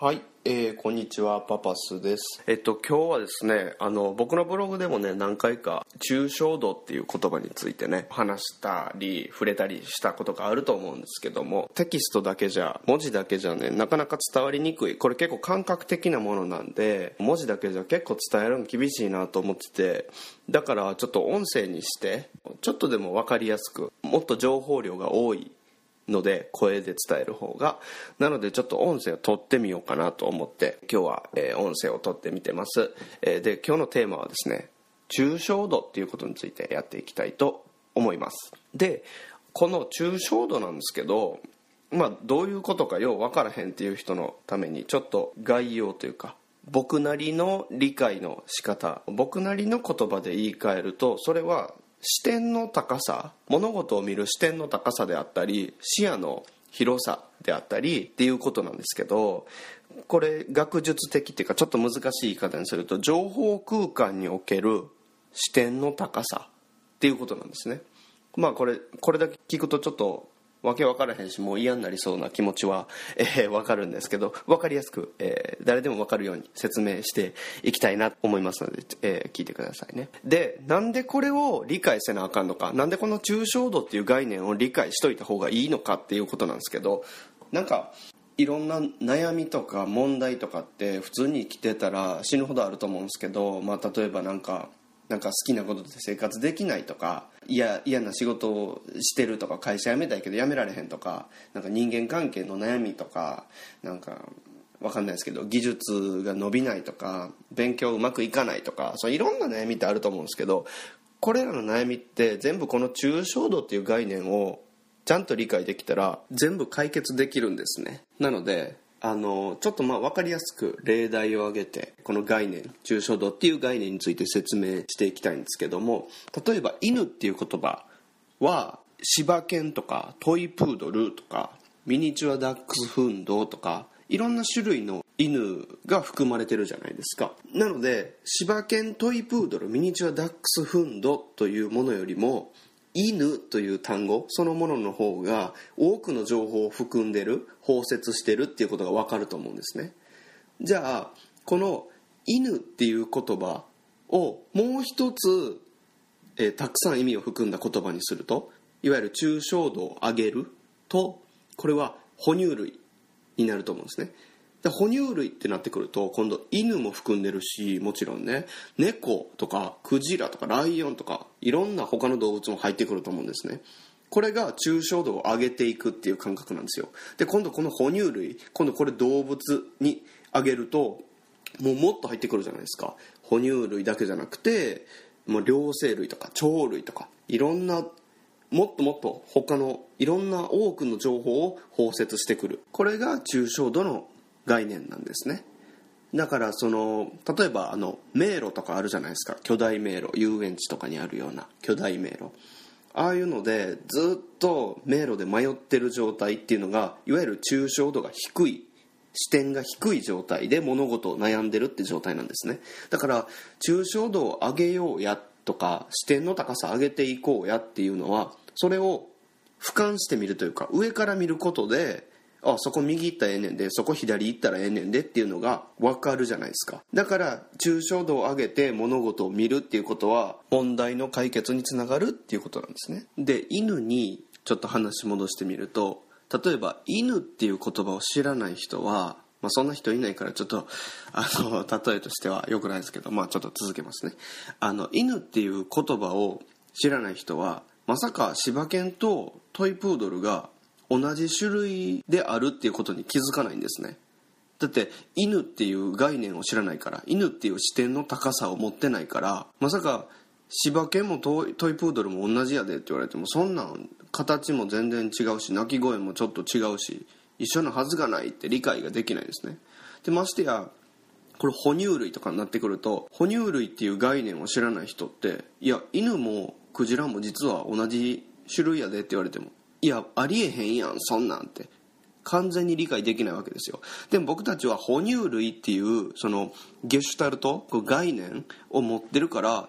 はい、こんにちは、パパスです。今日はですね、僕のブログでもね、何回か抽象度っていう言葉についてね、話したり触れたりしたことがあると思うんですけども、テキストだけじゃ、文字だけじゃね、なかなか伝わりにくい。これ結構感覚的なものなんで、文字だけじゃ結構伝えるの厳しいなと思ってて、だからちょっと音声にして、ちょっとでも分かりやすく、もっと情報量が多いので声で伝える方がなのでちょっと音声を取ってみようかなと思って今日は音声を取ってみてます。で今日のテーマはですね、抽象度っていうことについてやっていきたいと思います。でこの抽象度なんですけど、どういうことかよう分からへんっていう人のためにちょっと概要というか僕なりの理解の仕方、僕なりの言葉で言い換えると、それは視点の高さ、物事を見る視点の高さであったり視野の広さであったりっていうことなんですけど、これ学術的っていうかちょっと難しい言い方にすると情報空間における視点の高さっていうことなんですね。これだけ聞くとちょっとわけ分からへんしもう嫌になりそうな気持ちは、分かるんですけど、分かりやすく、誰でも分かるように説明していきたいなと思いますので、聞いてくださいね。でなんでこれを理解せなあかんのか、なんでこの抽象度っていう概念を理解しといた方がいいのかっていうことなんですけど、なんかいろんな悩みとか問題とかって普通に生きてたら死ぬほどあると思うんですけど、例えばなんか好きなことで生活できないとか、嫌な仕事をしてるとか、会社辞めたいけど辞められへんとか、なんか人間関係の悩みとか、なんか分かんないですけど技術が伸びないとか、勉強うまくいかないとか、そういろんな悩みってあると思うんですけど、これらの悩みって全部この抽象度っていう概念をちゃんと理解できたら全部解決できるんですね。なのでちょっと分かりやすく例題を挙げてこの概念、抽象度っていう概念について説明していきたいんですけども、例えば犬っていう言葉は柴犬とかトイプードルとかミニチュアダックスフンドとかいろんな種類の犬が含まれてるじゃないですか。なので柴犬、トイプードル、ミニチュアダックスフンドというものよりも犬という単語そのものの方が多くの情報を含んでる、包摂してるっていうことが分かると思うんですね。じゃあこの犬っていう言葉をもう一つ、たくさん意味を含んだ言葉にすると、いわゆる抽象度を上げると、これは哺乳類になると思うんですね。で哺乳類ってなってくると今度犬も含んでるし、もちろんね猫とかクジラとかライオンとかいろんな他の動物も入ってくると思うんですね。これが抽象度を上げていくっていう感覚なんですよ。で今度この哺乳類、今度これ動物に上げるともっと入ってくるじゃないですか。哺乳類だけじゃなくて両生類とか鳥類とかいろんなもっと他のいろんな多くの情報を包摂してくる。これが抽象度の概念なんですね。だから例えば迷路とかあるじゃないですか。巨大迷路、遊園地とかにあるような巨大迷路、ああいうのでずっと迷路で迷ってる状態っていうのがいわゆる抽象度が低い、視点が低い状態で物事を悩んでるって状態なんですね。だから抽象度を上げようやとか視点の高さ上げていこうやっていうのは、それを俯瞰してみるというか上から見ることで、そこ右行ったらええねんで、そこ左行ったらええねんでっていうのが分かるじゃないですか。だから抽象度を上げて物事を見るっていうことは問題の解決につながるっていうことなんですね。で犬にちょっと話戻してみると、例えば犬っていう言葉を知らない人は、そんな人いないからちょっと例えとしては良くないですけど、ちょっと続けますね。犬っていう言葉を知らない人はまさか柴犬とトイプードルが同じ種類であるっていうことに気づかないんですね。だって犬っていう概念を知らないから、犬っていう視点の高さを持ってないから、まさか柴犬もトイプードルも同じやでって言われても、そんなん形も全然違うし鳴き声もちょっと違うし一緒のはずがないって理解ができないですね。でましてやこれ哺乳類とかになってくると、哺乳類っていう概念を知らない人って、いや犬もクジラも実は同じ種類やでって言われても、いやありえへんやんそんなんって完全に理解できないわけですよ。でも僕たちは哺乳類っていうそのゲシュタルト概念を持ってるから、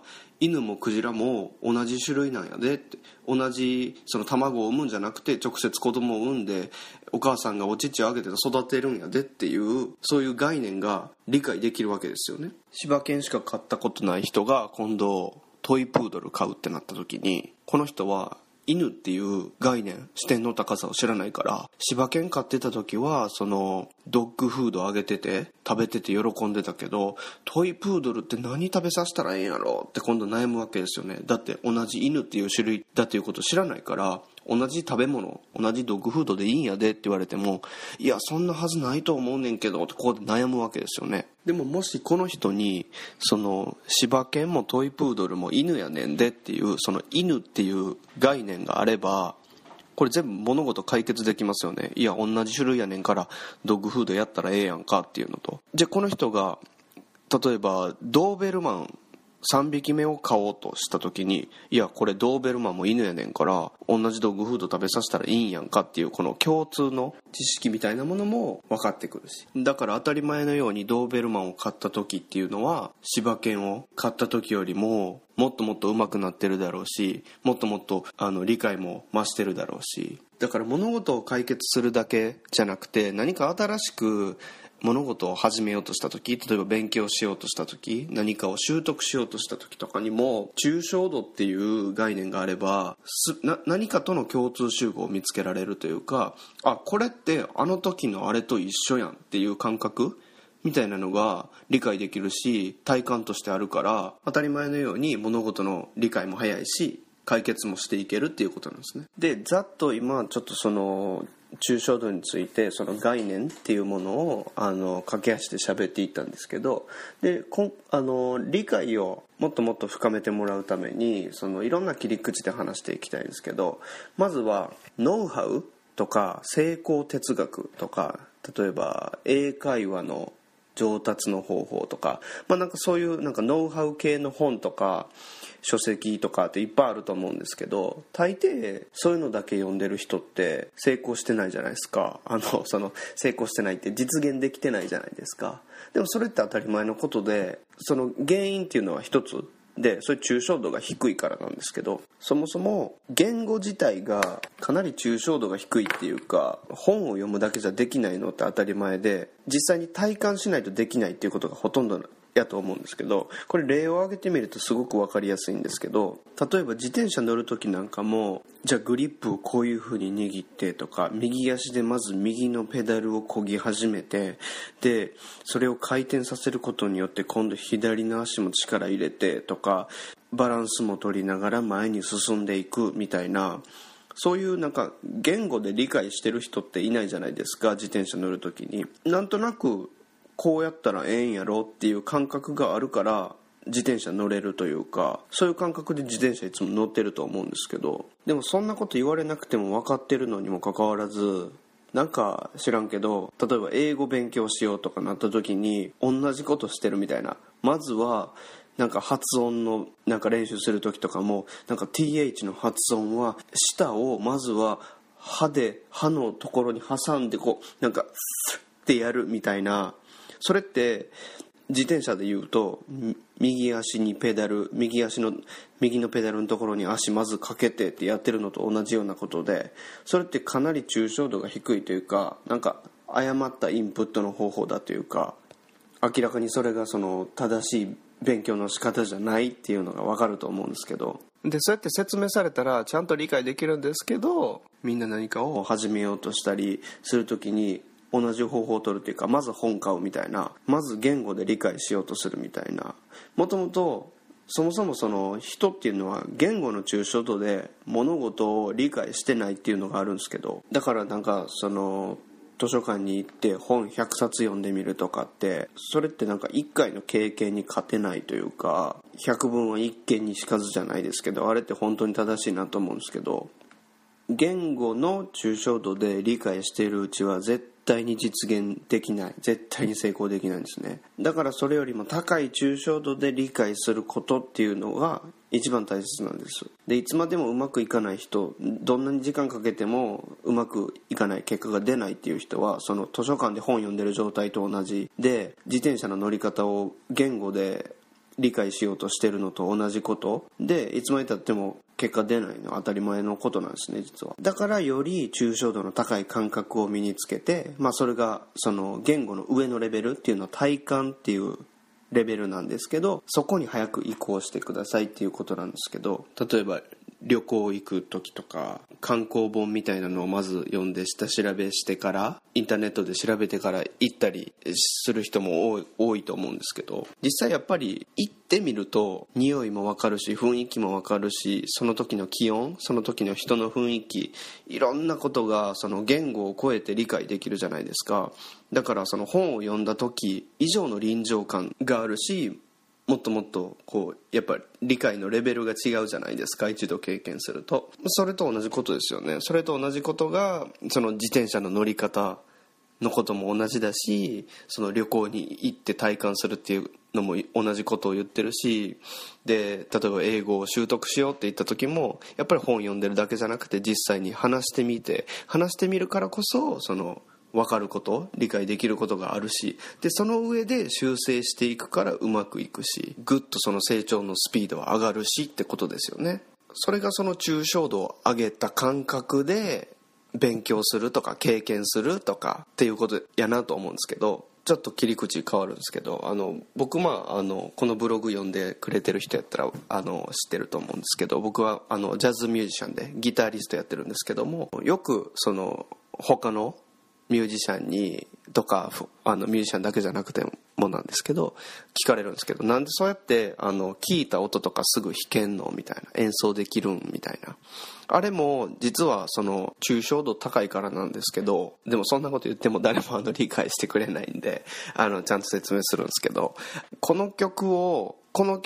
犬もクジラも同じ種類なんやでって、同じその卵を産むんじゃなくて直接子供を産んでお母さんがお乳をあげて育てるんやでっていう、そういう概念が理解できるわけですよね。柴犬しか飼ったことない人が今度トイプードル飼うってなった時に、この人は犬っていう概念、視点の高さを知らないから、柴犬飼ってた時はそのドッグフードあげてて食べてて喜んでたけど、トイプードルって何食べさせたらええんやろって今度悩むわけですよね。だって同じ犬っていう種類だということを知らないから、同じ食べ物、同じドッグフードでいいんやでって言われても、いやそんなはずないと思うねんけどってここで悩むわけですよね。でももしこの人にその柴犬もトイプードルも犬やねんでっていう、その犬っていう概念があれば、これ全部物事解決できますよね。いや同じ種類やねんからドッグフードやったらええやんかっていうのと、じゃあこの人が例えばドーベルマン3匹目を飼おうとした時に、いやこれドーベルマンも犬やねんから同じドッグフード食べさせたらいいんやんかっていう、この共通の知識みたいなものも分かってくるし、だから当たり前のようにドーベルマンを飼った時っていうのは柴犬を飼った時よりももっともっと上手くなってるだろうし、もっともっと理解も増してるだろうし、だから物事を解決するだけじゃなくて、何か新しく物事を始めようとした時、例えば勉強しようとした時、何かを習得しようとした時とかにも抽象度っていう概念があれば何かとの共通集合を見つけられるというか、あこれってあの時のあれと一緒やんっていう感覚みたいなのが理解できるし、体感としてあるから、当たり前のように物事の理解も早いし解決もしていけるっていうことなんですね。でざっと今ちょっとその抽象度についてその概念っていうものを駆け足で喋っていったんですけど、で理解をもっともっと深めてもらうためにいろんな切り口で話していきたいんですけど、まずはノウハウとか成功哲学とか、例えば英会話の上達の方法とか、なんかそういうなんかノウハウ系の本とか書籍とかっていっぱいあると思うんですけど、大抵そういうのだけ読んでる人って成功してないじゃないですか。成功してないって実現できてないじゃないですか。でもそれって当たり前のことで、その原因っていうのは一つで、そういう抽象度が低いからなんですけど、そもそも言語自体がかなり抽象度が低いっていうか、本を読むだけじゃできないのって当たり前で、実際に体感しないとできないっていうことがほとんどやと思うんですけど、これ例を挙げてみるとすごく分かりやすいんですけど、例えば自転車乗る時なんかも、じゃあグリップをこういう風に握ってとか、右足でまず右のペダルを漕ぎ始めて、でそれを回転させることによって今度左の足も力入れてとか、バランスも取りながら前に進んでいくみたいな、そういうなんか言語で理解してる人っていないじゃないですか。自転車乗る時になんとなくこうやったらええんやろっていう感覚があるから自転車乗れるというか、そういう感覚で自転車いつも乗ってると思うんですけど、でもそんなこと言われなくても分かってるのにもかかわらず、なんか知らんけど、例えば英語勉強しようとかなった時に同じことしてるみたいな。まずはなんか発音のなんか練習する時とかも、なんか TH の発音は舌をまずは歯のところに挟んでこうなんかスッってやるみたいな。それって自転車で言うと右足にペダル、右のペダルのところに足まずかけてってやってるのと同じようなことで、それってかなり抽象度が低いというか、なんか誤ったインプットの方法だというか、明らかにそれがその正しい勉強の仕方じゃないっていうのが分かると思うんですけど、でそうやって説明されたらちゃんと理解できるんですけど、みんな何かを始めようとしたりするときに同じ方法を取るというか、まず本買うみたいな、まず言語で理解しようとするみたいな、もともとそもそもその人っていうのは言語の抽象度で物事を理解してないっていうのがあるんですけど、だからなんかその図書館に行って本100冊読んでみるとかって、それってなんか1回の経験に勝てないというか、100分は一見にしかずじゃないですけど、あれって本当に正しいなと思うんですけど、言語の抽象度で理解しているうちは絶対に実現できない、絶対に成功できないんですね。だからそれよりも高い抽象度で理解することっていうのが一番大切なんです。でいつまでもうまくいかない人、どんなに時間かけてもうまくいかない、結果が出ないっていう人は、その図書館で本読んでる状態と同じで、自転車の乗り方を言語で理解しようとしてるのと同じことで、いつまでたっても結果出ないのは当たり前のことなんですね、実は。だからより抽象度の高い感覚を身につけて、それがその言語の上のレベルっていうのは体感っていうレベルなんですけど、そこに早く移行してくださいっていうことなんですけど、例えば旅行行く時とか観光本みたいなのをまず読んで下調べしてから、インターネットで調べてから行ったりする人も多いと思うんですけど、実際やっぱり行ってみると匂いも分かるし雰囲気も分かるし、その時の気温、その時の人の雰囲気、いろんなことがその言語を超えて理解できるじゃないですか。だからその本を読んだ時以上の臨場感があるし、もっともっとこうやっぱり理解のレベルが違うじゃないですか、一度経験すると。それと同じことですよね。それと同じことがその自転車の乗り方のことも同じだし、その旅行に行って体感するっていうのも同じことを言ってるし、で例えば英語を習得しようって言った時もやっぱり本読んでるだけじゃなくて、実際に話してみるからこそその分かること、理解できることがあるし、でその上で修正していくからうまくいくし、ぐっとその成長のスピードは上がるしってことですよね。それがその抽象度を上げた感覚で勉強するとか経験するとかっていうことやなと思うんですけど、ちょっと切り口変わるんですけど、僕このブログ読んでくれてる人やったら知ってると思うんですけど、僕はジャズミュージシャンでギタリストやってるんですけども、よくその他のミュージシャンにとかミュージシャンだけじゃなくてもなんですけど聞かれるんですけど、なんでそうやって聞いた音とかすぐ弾けんのみたいな、演奏できるんみたいな。あれも実はその抽象度高いからなんですけど、でもそんなこと言っても誰も理解してくれないんでちゃんと説明するんですけど、この曲を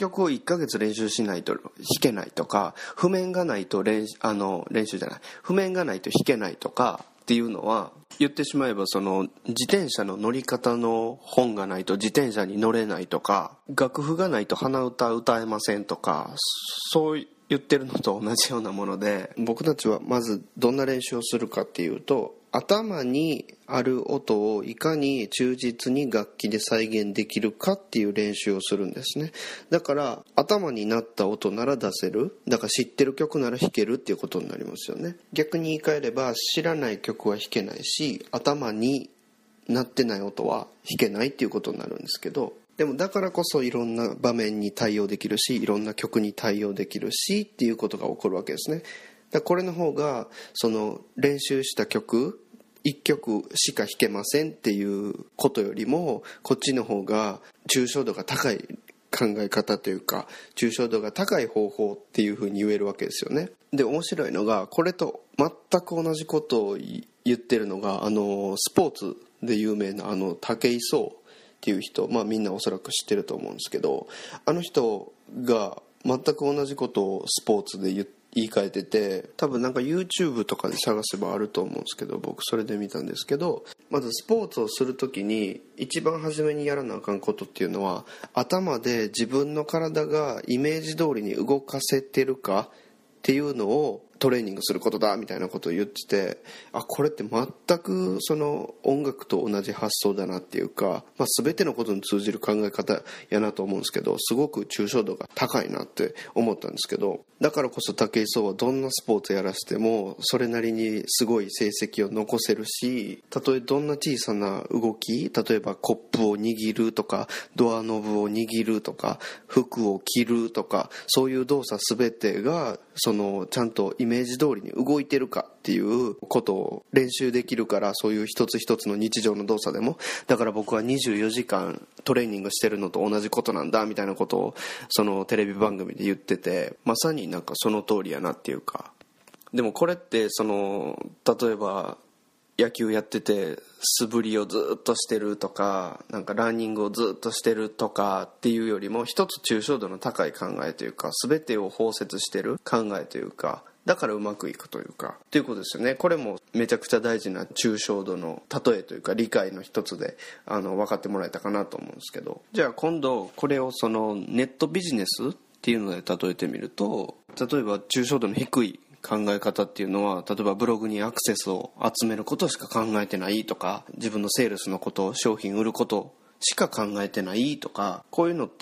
1ヶ月練習しないと弾けないとか、譜面がないと譜面がないと弾けないとかっていうのは、言ってしまえばその自転車の乗り方の本がないと自転車に乗れないとか、楽譜がないと鼻歌歌えませんとか、そう言ってるのと同じようなもので、僕たちはまずどんな練習をするかっていうと、頭にある音をいかに忠実に楽器で再現できるかっていう練習をするんですね。だから頭になった音なら出せる、だから知ってる曲なら弾けるっていうことになりますよね。逆に言い換えれば知らない曲は弾けないし、頭になってない音は弾けないっていうことになるんですけど、でもだからこそいろんな場面に対応できるし、いろんな曲に対応できるしっていうことが起こるわけですね。だからこれの方がその練習した曲1曲しか弾けませんっていうことよりも、こっちの方が抽象度が高い考え方というか、抽象度が高い方法っていうふうに言えるわけですよね。で面白いのが、これと全く同じことを言ってるのがスポーツで有名な武井壮っていう人、みんなおそらく知ってると思うんですけど、あの人が全く同じことをスポーツで言い換えてて、多分YouTube とかで探せばあると思うんですけど、僕それで見たんですけど、まずスポーツをするときに一番初めにやらなあかんことっていうのは、頭で自分の体がイメージ通りに動かせてるかっていうのをトレーニングすることだみたいなことを言ってて、これって全くその音楽と同じ発想だなっていうか、全てのことに通じる考え方やなと思うんですけど、すごく抽象度が高いなって思ったんですけど、だからこそ武井壮はどんなスポーツやらせてもそれなりにすごい成績を残せるし、たとえどんな小さな動き、例えばコップを握るとかドアノブを握るとか服を着るとか、そういう動作全てがそのちゃんとイメージ通りに動いてるかっていうことを練習できるから、そういう一つ一つの日常の動作でも、だから僕は24時間トレーニングしてるのと同じことなんだみたいなことをそのテレビ番組で言ってて、まさにその通りやなっていうか。でもこれって例えば野球やってて素振りをずっとしてるとか、ランニングをずっとしてるとかっていうよりも、一つ抽象度の高い考えというか、全てを包摂してる考えというか、だからうまくいくというかっていうことですよね。これもめちゃくちゃ大事な抽象度の例えというか理解の一つで分かってもらえたかなと思うんですけど、じゃあ今度これをそのネットビジネスっていうので例えてみると、例えば抽象度の低い考え方っていうのは、例えばブログにアクセスを集めることしか考えてないとか、自分のセールスのこと、商品売ることしか考えてないとか、こういうのって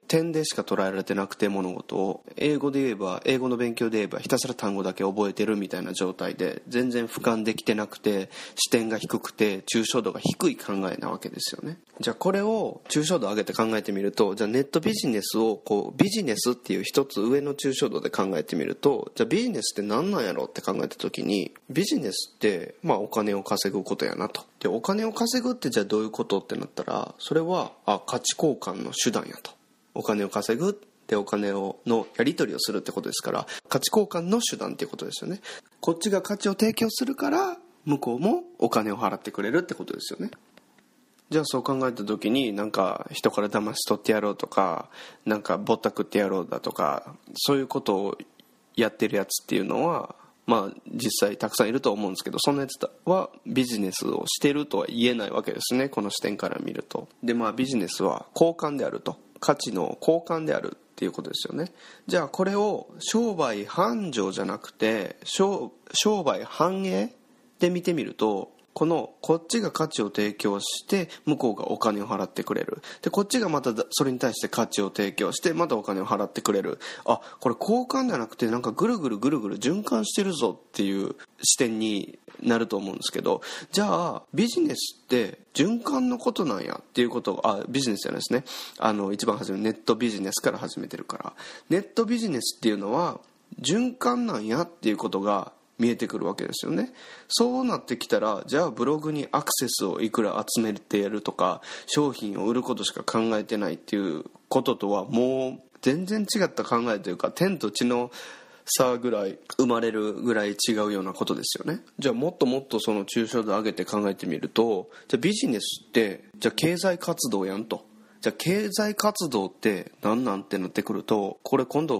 点でしか捉えられてなくて、物事を英語の勉強で言えばひたすら単語だけ覚えてるみたいな状態で、全然俯瞰できてなくて、視点が低くて抽象度が低い考えなわけですよね。じゃあこれを抽象度上げて考えてみると、じゃあネットビジネスをビジネスっていう一つ上の抽象度で考えてみると、じゃあビジネスって何なんやろって考えた時に、ビジネスってお金を稼ぐことやなと。でお金を稼ぐってじゃあどういうことってなったら、それは価値交換の手段やと。お金を稼ぐってお金のやり取りをするってことですから、価値交換の手段っていうことですよね。こっちが価値を提供するから向こうもお金を払ってくれるってことですよね。じゃあそう考えた時に、なんか人から騙し取ってやろうとか、なんかぼったくってやろうだとか、そういうことをやってるやつっていうのは実際たくさんいると思うんですけど、そんなやつはビジネスをしてるとは言えないわけですね、この視点から見ると。でビジネスは交換であると、価値の交換であるっていうことですよね。じゃあこれを商売繁盛じゃなくて商売繁栄で見てみると、こっちが価値を提供して向こうがお金を払ってくれる。でこっちがまたそれに対して価値を提供してまたお金を払ってくれる。これ交換じゃなくてなんかぐるぐる循環してるぞっていう視点になると思うんですけど、じゃあビジネスって循環のことなんやっていうことをビジネスじゃないですね、一番初めネットビジネスから始めてるから、ネットビジネスっていうのは循環なんやっていうことが見えてくるわけですよね。そうなってきたら、じゃあブログにアクセスをいくら集めてやるとか、商品を売ることしか考えてないっていうこととはもう全然違った考えというか、天と地の差ぐらい生まれるぐらい違うようなことですよね。じゃあもっともっとその抽象度を上げて考えてみると、じゃあビジネスってじゃあ経済活動やんと。じゃあ経済活動って何なんってなってくると、これ今度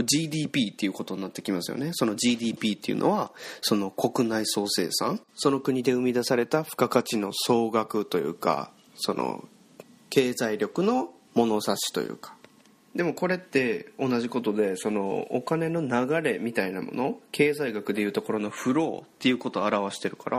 GDP っていうことになってきますよね。その GDP っていうのはその国内総生産、その国で生み出された付加価値の総額というか、その経済力の物差しというか。でもこれって同じことで、そのお金の流れみたいなもの、経済学でいうところのフローっていうことを表してるから、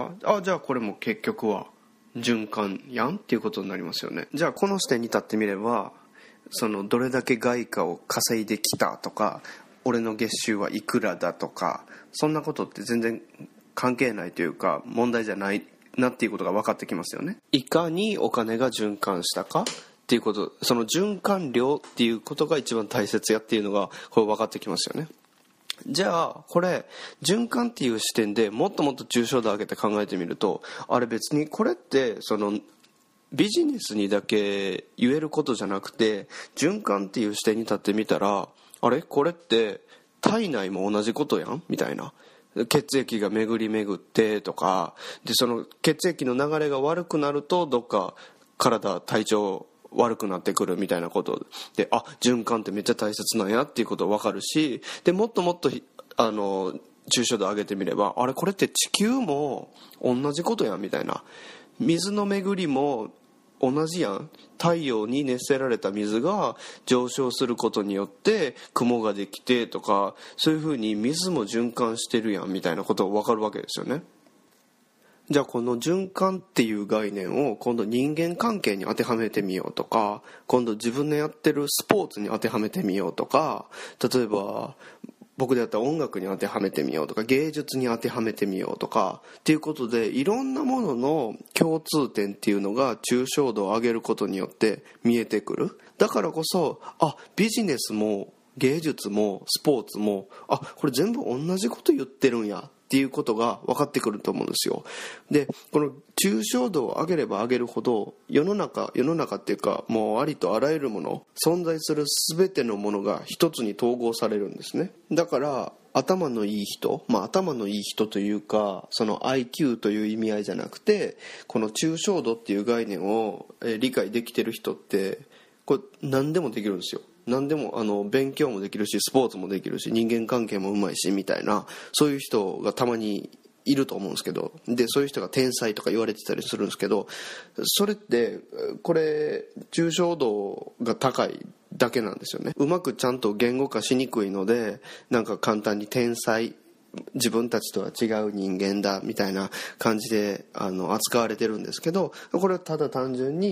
じゃあこれも結局は循環やんっていうことになりますよね。じゃあこの視点に立ってみれば、そのどれだけ外貨を稼いできたとか、俺の月収はいくらだとか、そんなことって全然関係ないというか問題じゃないなっていうことが分かってきますよね。いかにお金が循環したかっていうこと、その循環量っていうことが一番大切やっていうのがこれ分かってきますよね。じゃあこれ循環っていう視点でもっともっと抽象度上げて考えてみると、別にこれってそのビジネスにだけ言えることじゃなくて、循環っていう視点に立ってみたら、これって体内も同じことやんみたいな。血液が巡り巡ってとかで、その血液の流れが悪くなるとどっか体調悪くなってくるみたいなことで、循環ってめっちゃ大切なんやっていうこと分かるし、でもっともっと抽象度上げてみれば、これって地球も同じことやんみたいな。水の巡りも同じやん。太陽に熱せられた水が上昇することによって雲ができてとか、そういう風に水も循環してるやんみたいなことが分かるわけですよね。じゃあこの循環っていう概念を今度人間関係に当てはめてみようとか、今度自分のやってるスポーツに当てはめてみようとか、例えば僕でやったら音楽に当てはめてみようとか、芸術に当てはめてみようとかっていうことで、いろんなものの共通点っていうのが抽象度を上げることによって見えてくる。だからこそビジネスも芸術もスポーツもこれ全部同じこと言ってるんやっていうことが分かってくると思うんですよ。でこの抽象度を上げれば上げるほど、世の中っていうか、もうありとあらゆるもの、存在する全てのものが一つに統合されるんですね。だから頭のいい人、頭のいい人というか、その IQ という意味合いじゃなくて、この抽象度っていう概念を理解できてる人って、これ何でもできるんですよ。何でも勉強もできるし、スポーツもできるし、人間関係もうまいしみたいな、そういう人がたまにいると思うんですけど、でそういう人が天才とか言われてたりするんですけど、それってこれ抽象度が高いだけなんですよね。うまくちゃんと言語化しにくいので、なんか簡単に天才、自分たちとは違う人間だみたいな感じで扱われてるんですけど、これはただ単純に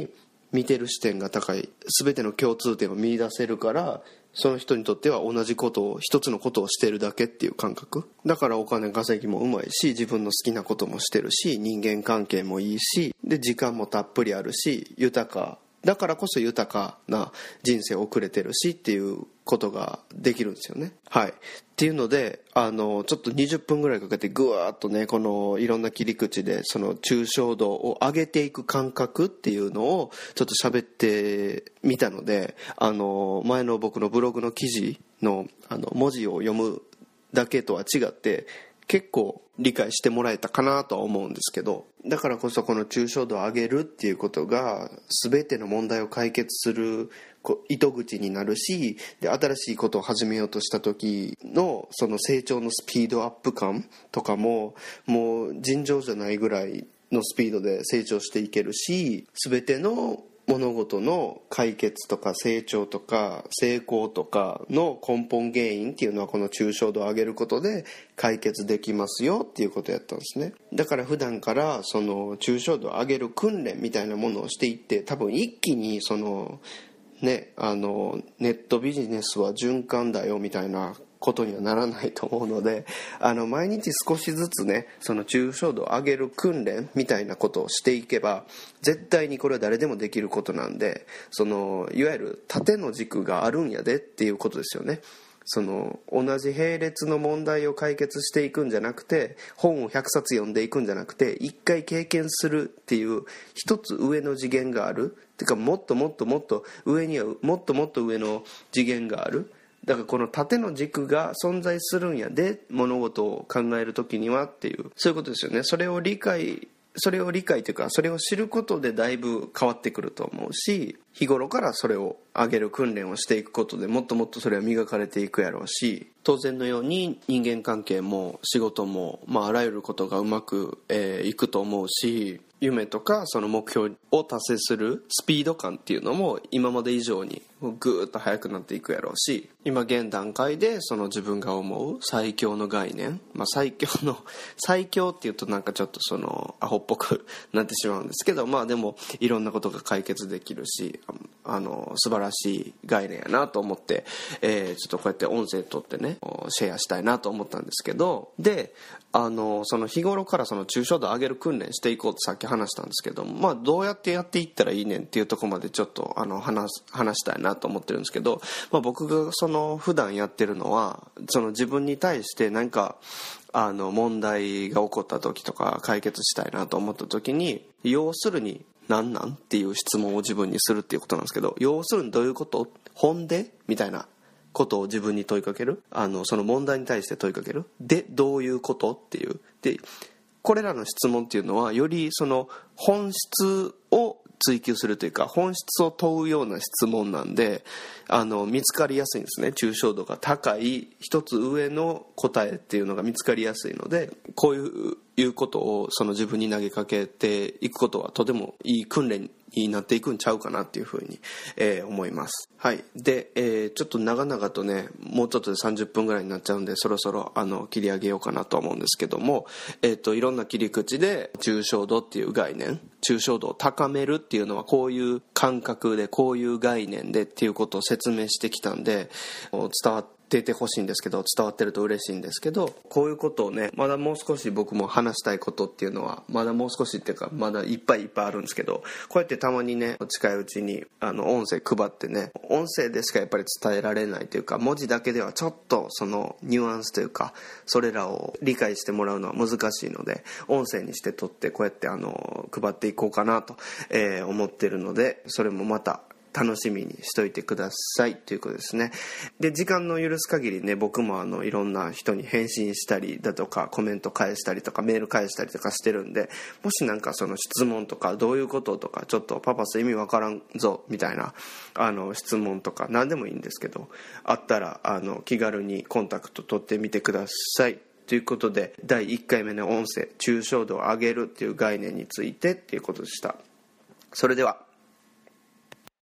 見てる視点が高い、全ての共通点を見出せるから、その人にとっては同じことを、一つのことをしてるだけっていう感覚だから、お金稼ぎもうまいし、自分の好きなこともしてるし、人間関係もいいし、で時間もたっぷりあるし、豊かだからこそ豊かな人生を送れてるしっていうことができるんですよね。はい。っていうので、ちょっと20分ぐらいかけてぐわーっとね、このいろんな切り口でその抽象度を上げていく感覚っていうのをちょっと喋ってみたので、前の僕のブログの記事の文字を読むだけとは違って結構理解してもらえたかなとは思うんですけど、だからこそこの抽象度を上げるっていうことが全ての問題を解決する糸口になるし、で新しいことを始めようとした時のその成長のスピードアップ感とかももう尋常じゃないぐらいのスピードで成長していけるし、全ての物事の解決とか成長とか成功とかの根本原因っていうのはこの抽象度を上げることで解決できますよっていうことやったんですね。だから普段からその抽象度を上げる訓練みたいなものをしていって、多分一気にそのね、ネットビジネスは循環だよみたいなことにはならないと思うので、毎日少しずつね、その抽象度を上げる訓練みたいなことをしていけば絶対にこれは誰でもできることなんで、そのいわゆる縦の軸があるんやでっていうことですよね。その同じ並列の問題を解決していくんじゃなくて、本を100冊読んでいくんじゃなくて、一回経験するっていう一つ上の次元があるっていうか、もっともっともっと上にはもっともっと上の次元がある。だからこの縦の軸が存在するんやで、物事を考えるときにはっていう、そういうことですよね。それを理解というか、それを知ることでだいぶ変わってくると思うし、日頃からそれを上げる訓練をしていくことでもっともっとそれは磨かれていくやろうし、当然のように人間関係も仕事も、あらゆることがうまくいくと思うし、夢とかその目標を達成するスピード感っていうのも今まで以上にぐーっと速くなっていくやろうし、今現段階でその自分が思う最強の概念、最強っていうとなんかちょっとそのアホっぽくなってしまうんですけど、でもいろんなことが解決できるし、素晴らしい概念やなと思って、ちょっとこうやって音声取ってねシェアしたいなと思ったんですけど、でその日頃からその抽象度を上げる訓練していこうとさっき話したんですけど、どうやってやっていったらいいねんっていうところまでちょっと話したいなと思ってるんですけど、僕がその普段やってるのは、その自分に対して何か問題が起こった時とか解決したいなと思った時に、要するに何なんっていう質問を自分にするっていうことなんですけど、要するにどういうこと、ほんでみたいなことを自分に問いかける、その問題に対して問いかける、でどういうことっていう、でこれらの質問っていうのはよりその本質を追求するというか、本質を問うような質問なんで、見つかりやすいんですね。抽象度が高い一つ上の答えっていうのが見つかりやすいので、こういうことをその自分に投げかけていくことはとてもいい訓練になっていくんちゃうかなっていうふうに、思います。はい。で、ちょっと長々とね、もうちょっとで30分ぐらいになっちゃうんで、そろそろ切り上げようかなと思うんですけども、いろんな切り口で抽象度っていう概念、抽象度を高めるっていうのはこういう感覚で、こういう概念でっていうことを説明してきたんで、伝わっててほしいんですけど、伝わってると嬉しいんですけど、こういうことをね、まだもう少し僕も話したいことっていうのはまだもう少しっていうか、まだいっぱいあるんですけど、こうやってたまにね近いうちに音声配ってね、音声でしかやっぱり伝えられないというか、文字だけではちょっとそのニュアンスというかそれらを理解してもらうのは難しいので、音声にして撮ってこうやって配っていこうかなと、思ってるので、それもまた楽しみにしといてくださいということですね。で、時間の許す限りね、僕もいろんな人に返信したりだとか、コメント返したりとか、メール返したりとかしてるんで、もしなんかその質問とかどういうこととか、ちょっとパパス意味わからんぞみたいな質問とか何でもいいんですけど、あったら気軽にコンタクト取ってみてくださいということで、第1回目の音声、抽象度を上げるっていう概念についてっていうことでした。それでは。